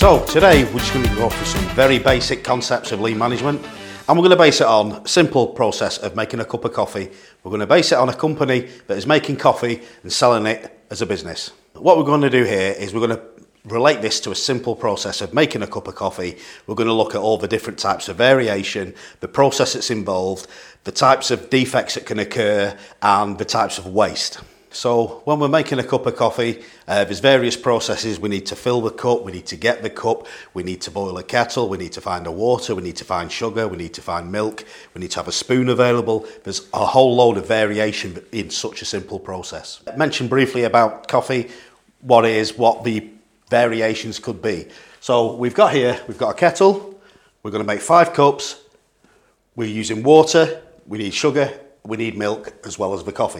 So today we're just going to go through some very basic concepts of lean management, and we're going to base it on a simple process of making a cup of coffee. We're going to base it on a company that is making coffee and selling it as a business. What we're going to do here is we're going to relate this to a simple process of making a cup of coffee. We're going to look at all the different types of variation, the process that's involved, the types of defects that can occur, and the types of waste. So when we're making a cup of coffee, there's various processes. We need to fill the cup, we need to get the cup, we need to boil a kettle, we need to find the water, we need to find sugar, we need to find milk, we need to have a spoon available. There's a whole load of variation in such a simple process. I mentioned briefly about coffee, what it is, what the variations could be. So we've got a kettle, we're going to make 5 cups, we're using water, we need sugar, we need milk, as well as the coffee.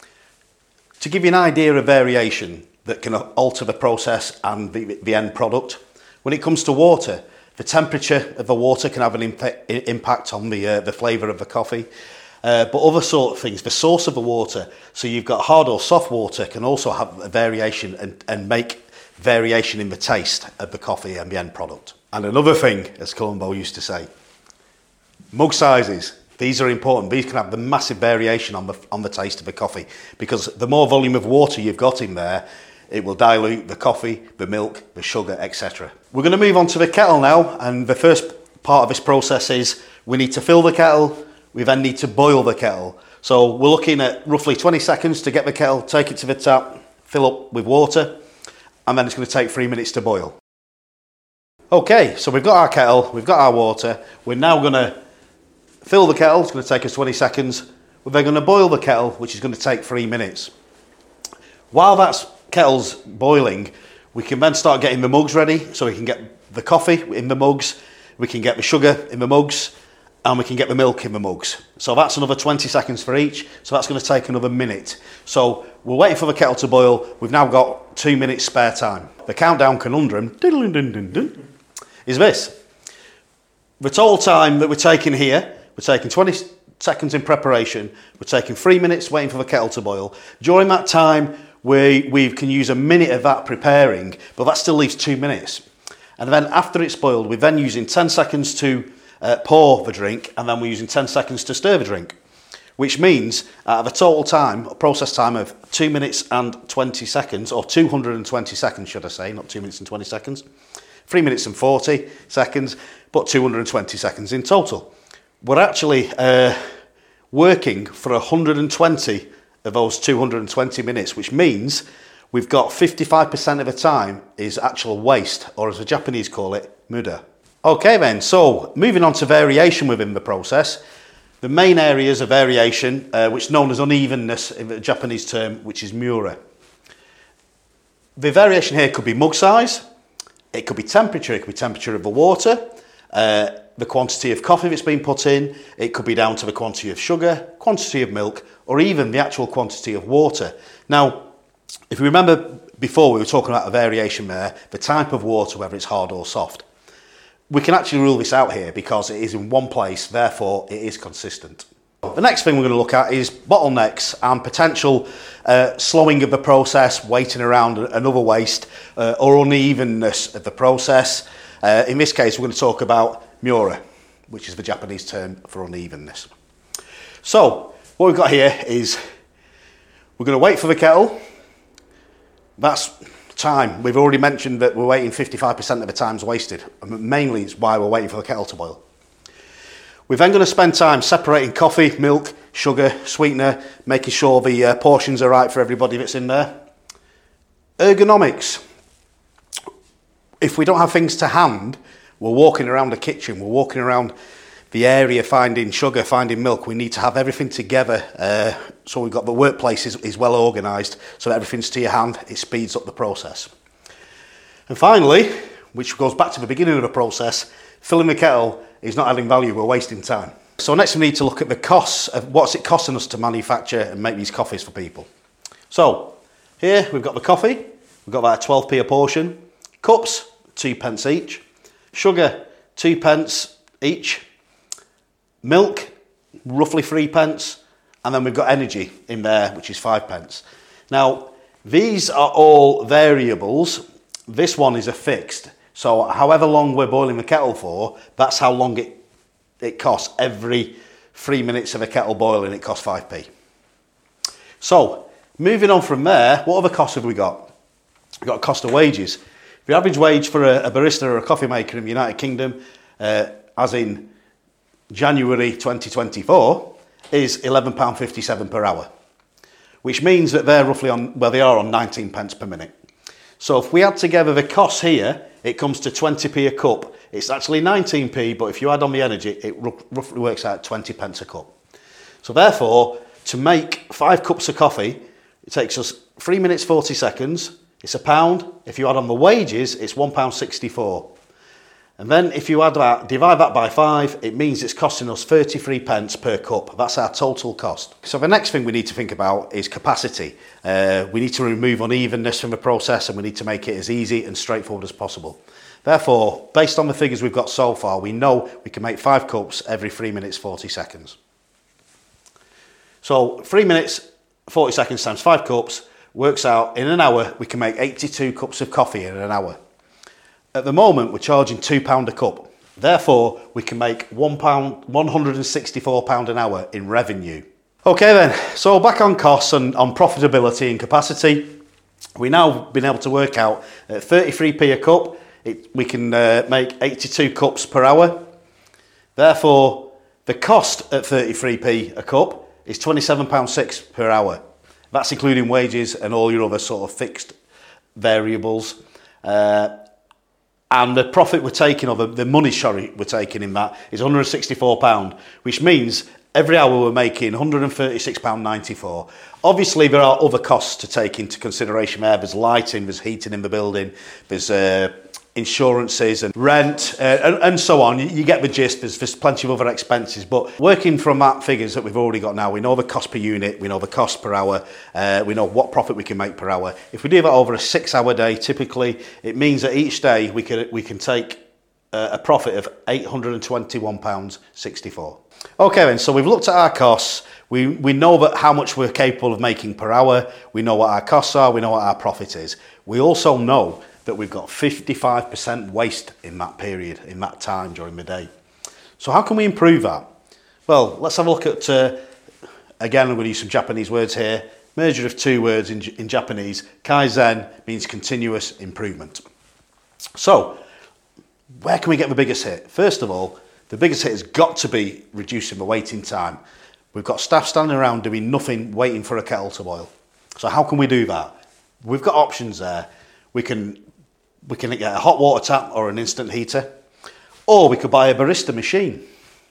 To give you an idea of variation that can alter the process and the end product, when it comes to water, the temperature of the water can have an impact on the flavour of the coffee. But other sort of things, the source of the water, so you've got hard or soft water, can also have a variation and make variation in the taste of the coffee and the end product. And another thing, as Columbo used to say, mug sizes. These are important. These can have the massive variation on the taste of the coffee, because the more volume of water you've got in there, it will dilute the coffee, the milk, the sugar, etc. We're going to move on to the kettle now, and the first part of this process is we need to fill the kettle, we then need to boil the kettle. So we're looking at roughly 20 seconds to get the kettle, take it to the tap, fill up with water, and then it's going to take 3 minutes to boil. Okay, so we've got our kettle, we've got our water, we're now going to fill the kettle. It's going to take us 20 seconds. We're then going to boil the kettle, which is going to take 3 minutes. While that kettle's boiling, we can then start getting the mugs ready, so we can get the coffee in the mugs, we can get the sugar in the mugs, and we can get the milk in the mugs. So that's another 20 seconds for each, so that's going to take another minute. So we're waiting for the kettle to boil. We've now got 2 minutes spare time. The countdown conundrum is this. The total time that we're taking here, we're taking 20 seconds in preparation, we're taking 3 minutes waiting for the kettle to boil. During that time, we can use a minute of that preparing, but that still leaves 2 minutes. And then after it's boiled, we're then using 10 seconds to pour the drink, and then we're using 10 seconds to stir the drink, which means out of a total time, a process time of 2 minutes and 20 seconds, or 220 seconds, should I say, not 2 minutes and 20 seconds, 3 minutes and 40 seconds, but 220 seconds in total. We're actually working for 120 of those 220 minutes, which means we've got 55% of the time is actual waste, or as the Japanese call it, muda. Okay then, so moving on to variation within the process. The main areas of variation, which is known as unevenness in the Japanese term, which is mura. The variation here could be mug size, it could be temperature of the water, the quantity of coffee that's been put in, it could be down to the quantity of sugar, quantity of milk, or even the actual quantity of water. Now, if you remember before we were talking about a variation there, the type of water, whether it's hard or soft. We can actually rule this out here because it is in one place, therefore it is consistent. The next thing we're going to look at is bottlenecks and potential slowing of the process, waiting around another waste, or unevenness of the process. In this case, we're going to talk about mura, which is the Japanese term for unevenness. So, what we've got here is we're going to wait for the kettle. That's time. We've already mentioned that we're waiting 55% of the time's wasted. Mainly it's why we're waiting for the kettle to boil. We're then going to spend time separating coffee, milk, sugar, sweetener, making sure the portions are right for everybody that's in there. Ergonomics. If we don't have things to hand, we're walking around the kitchen, we're walking around the area finding sugar, finding milk. We need to have everything together. So we've got the workplace is well organised, so everything's to your hand. It speeds up the process. And finally, which goes back to the beginning of the process, filling the kettle is not adding value, we're wasting time. So next we need to look at the costs of what's it costing us to manufacture and make these coffees for people. So here we've got the coffee, we've got that 12p a portion, cups, 2p each, sugar, 2p each, milk, roughly 3p, and then we've got energy in there, which is 5p. Now, these are all variables. This one is a fixed. So however long we're boiling the kettle for, that's how long it costs. Every 3 minutes of a kettle boiling, it costs 5p. So moving on from there, what other costs have we got? We've got a cost of wages. The average wage for a barista or a coffee maker in the United Kingdom, as in January 2024, is £11.57 per hour, which means that they're roughly on, well, they are on 19 pence per minute. So if we add together the costs here, it comes to 20p a cup. It's actually 19p, but if you add on the energy, it roughly works out 20 pence a cup. So therefore, to make 5 cups of coffee, it takes us 3 minutes 40 seconds. It's £1. If you add on the wages, it's £1.64. And then if you add that, divide that by 5, it means it's costing us 33 pence per cup. That's our total cost. So the next thing we need to think about is capacity. We need to remove unevenness from the process, and we need to make it as easy and straightforward as possible. Therefore, based on the figures we've got so far, we know we can make 5 cups every 3 minutes 40 seconds. So 3 minutes 40 seconds times 5 cups works out in an hour we can make 82 cups of coffee in an hour. At the moment, we're charging £2 a cup. Therefore, we can make £164 an hour in revenue. Okay then, so back on costs and on profitability and capacity, we now been able to work out at 33p a cup, we can make 82 cups per hour. Therefore, the cost at 33p a cup is £27.6 per hour. That's including wages and all your other sort of fixed variables. And the profit we're taking, or the money, we're taking in that is £164, which means every hour we're making £136.94. Obviously, there are other costs to take into consideration there. There's lighting, there's heating in the building, there's insurances and rent and so on. You get the gist. There's plenty of other expenses, but working from that figures that we've already got now, we know the cost per unit, we know the cost per hour, we know what profit we can make per hour. If we do that over a 6-hour day, typically it means that each day we can take a profit of £821.64. Okay then, so we've looked at our costs. We know that how much we're capable of making per hour. We know what our costs are. We know what our profit is. We also know that we've got 55% waste in that period, in that time during the day. So how can we improve that? Well, let's have a look at, again, I'm going to use some Japanese words here. Merger of 2 words in Japanese. Kaizen means continuous improvement. So, where can we get the biggest hit? First of all, the biggest hit has got to be reducing the waiting time. We've got staff standing around doing nothing, waiting for a kettle to boil. So how can we do that? We've got options there. We can get a hot water tap or an instant heater, or we could buy a barista machine.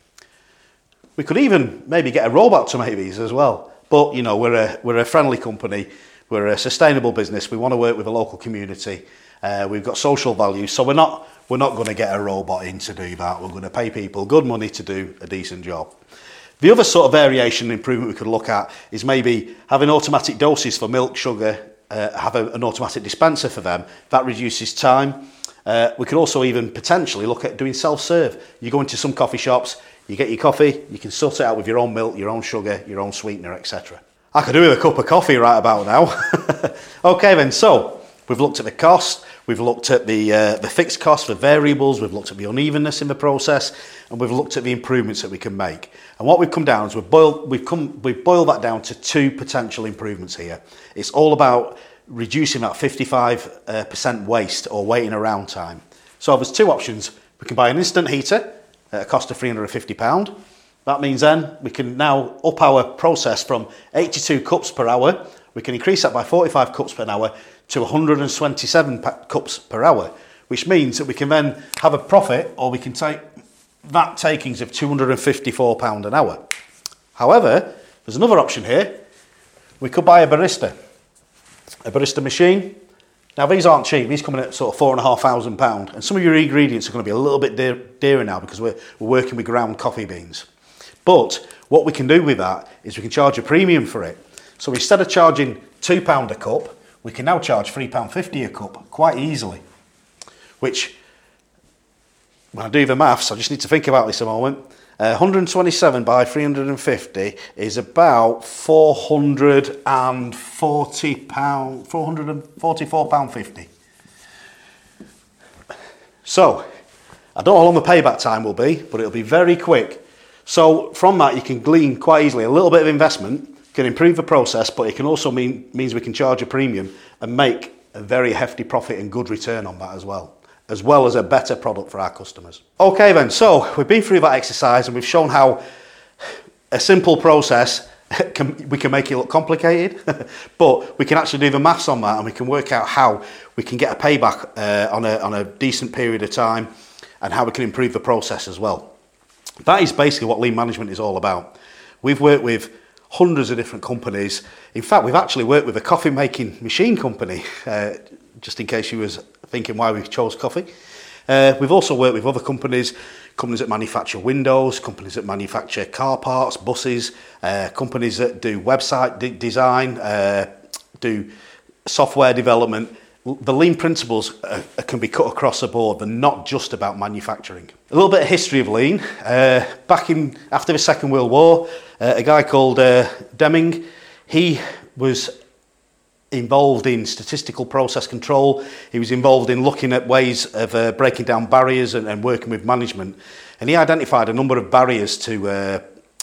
We could even maybe get a robot to make these as well. But you know, we're a friendly company, we're a sustainable business. We want to work with a local community. We've got social values, so we're not going to get a robot in to do that. We're going to pay people good money to do a decent job. The other sort of variation and improvement we could look at is maybe having automatic doses for milk, sugar, have an automatic dispenser for them. That reduces time. We could also even potentially look at doing self-serve. You go into some coffee shops, you get your coffee, you can sort it out with your own milk, your own sugar, your own sweetener, etc. I could do with a cup of coffee right about now. Okay then, so we've looked at the cost, we've looked at the fixed costs, the variables, we've looked at the unevenness in the process, and we've looked at the improvements that we can make. And what we've come down is we've boiled that down to 2 potential improvements here. It's all about reducing that 55% waste or waiting around time. So there's 2 options. We can buy an instant heater at a cost of £350. That means then we can now up our process from 82 cups per hour. We can increase that by 45 cups per hour to 127 cups per hour, which means that we can then have a profit, or we can take that takings of £254 an hour. However, there's another option here. We could buy a barista machine. Now these aren't cheap. These come in at sort of £4,500, and some of your ingredients are going to be a little bit dearer now because we're working with ground coffee beans. But what we can do with that is we can charge a premium for it. So instead of charging £2 a cup, we can now charge £3.50 a cup quite easily. Which, when I do the maths, I just need to think about this a moment. 127 by 350 is about £444.50. So, I don't know how long the payback time will be, but it'll be very quick. So from that, you can glean quite easily a little bit of investment, can improve the process, but it can also means we can charge a premium and make a very hefty profit and good return on that as well as a better product for our customers. Okay then, so we've been through that exercise and we've shown how a simple process we can make it look complicated, but we can actually do the maths on that and we can work out how we can get a payback on a decent period of time and how we can improve the process as well. That is basically what lean management is all about. We've worked with hundreds of different companies. In fact, we've actually worked with a coffee making machine company, just in case you was thinking why we chose coffee. We've also worked with other companies that manufacture windows, companies that manufacture car parts, buses, companies that do website design, do software development. The lean principles can be cut across the board. They're not just about manufacturing. A little bit of history of lean. After the Second World War, a guy called Deming, he was involved in statistical process control. He was involved in looking at ways of breaking down barriers and working with management. And he identified a number of barriers to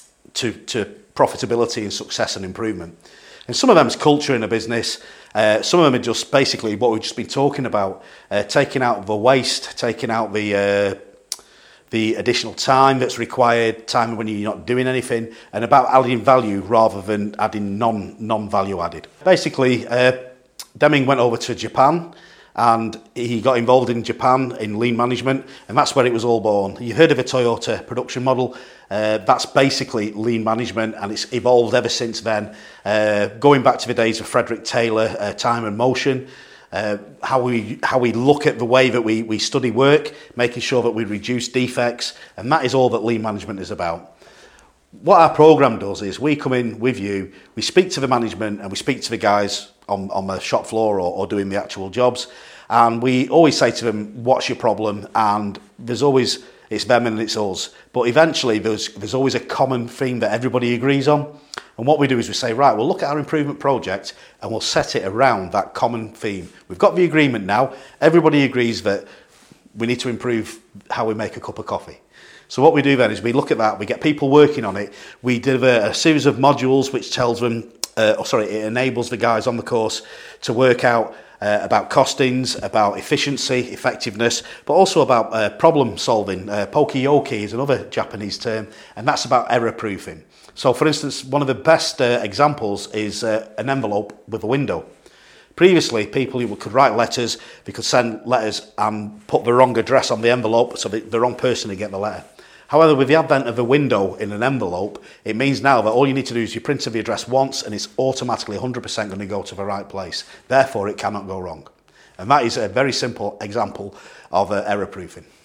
profitability and success and improvement. And some of them is culture in a business. Some of them are just basically what we've just been talking about, taking out the waste, taking out the additional time that's required, time when you're not doing anything, and about adding value rather than adding non-value added. Basically, Deming went over to Japan and he got involved in Japan in lean management, and that's where it was all born. You heard of a Toyota production model? That's basically lean management, and it's evolved ever since then. Going back to the days of Frederick Taylor, time and motion, how we look at the way that we study work, making sure that we reduce defects, and that is all that lean management is about. What our program does is we come in with you, we speak to the management and we speak to the guys on the shop floor or doing the actual jobs, and we always say to them, what's your problem? And there's always, it's them and it's us, but eventually there's always a common theme that everybody agrees on. And what we do is we say, right, we'll look at our improvement project and we'll set it around that common theme. We've got the agreement now, everybody agrees that we need to improve how we make a cup of coffee. So what we do then is we look at that, we get people working on it, we deliver a series of modules which tells them, it enables the guys on the course to work out about costings, about efficiency, effectiveness, but also about problem solving. Poki-yoki is another Japanese term, and that's about error proofing. So for instance, one of the best examples is an envelope with a window. Previously, people could write letters, they could send letters and put the wrong address on the envelope so the wrong person would get the letter. However, with the advent of a window in an envelope, it means now that all you need to do is you print the address once and it's automatically 100% going to go to the right place. Therefore, it cannot go wrong. And that is a very simple example of error proofing.